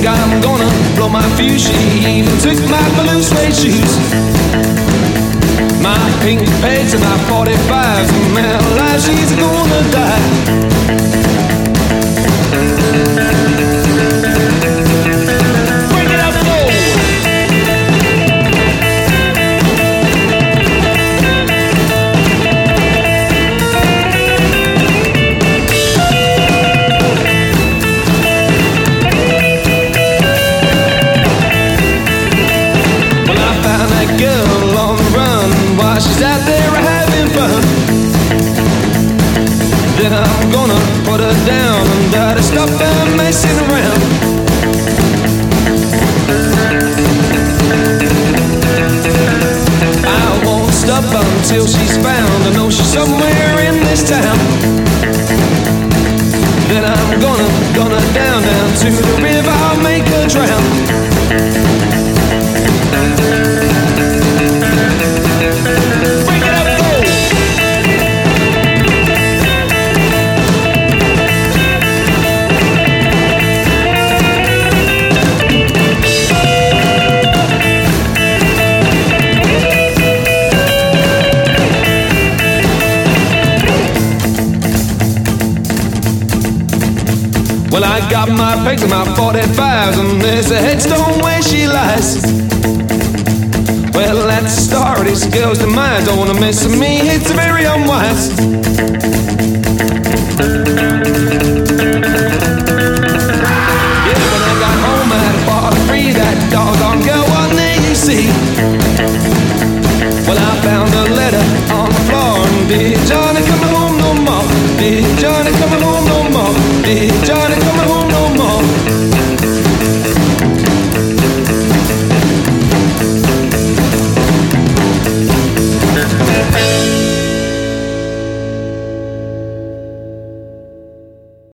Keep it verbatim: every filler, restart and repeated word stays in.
I'm gonna blow my fuse. She even took my blue suede shoes, my pink pegs and my forty-fives. And man alive, she's gonna die. Break it up, go! She's out there having fun. Then I'm gonna put her down and try to stop her messing around. I won't stop until she's found. I know she's somewhere in this town. Then I'm gonna, gonna down, down to the river. I'll make her drown. Well, I got my pegs and my forty-fives, and there's a headstone where she lies. Well, that's the story, this girl's demise. Don't wanna mess with me, it's very unwise.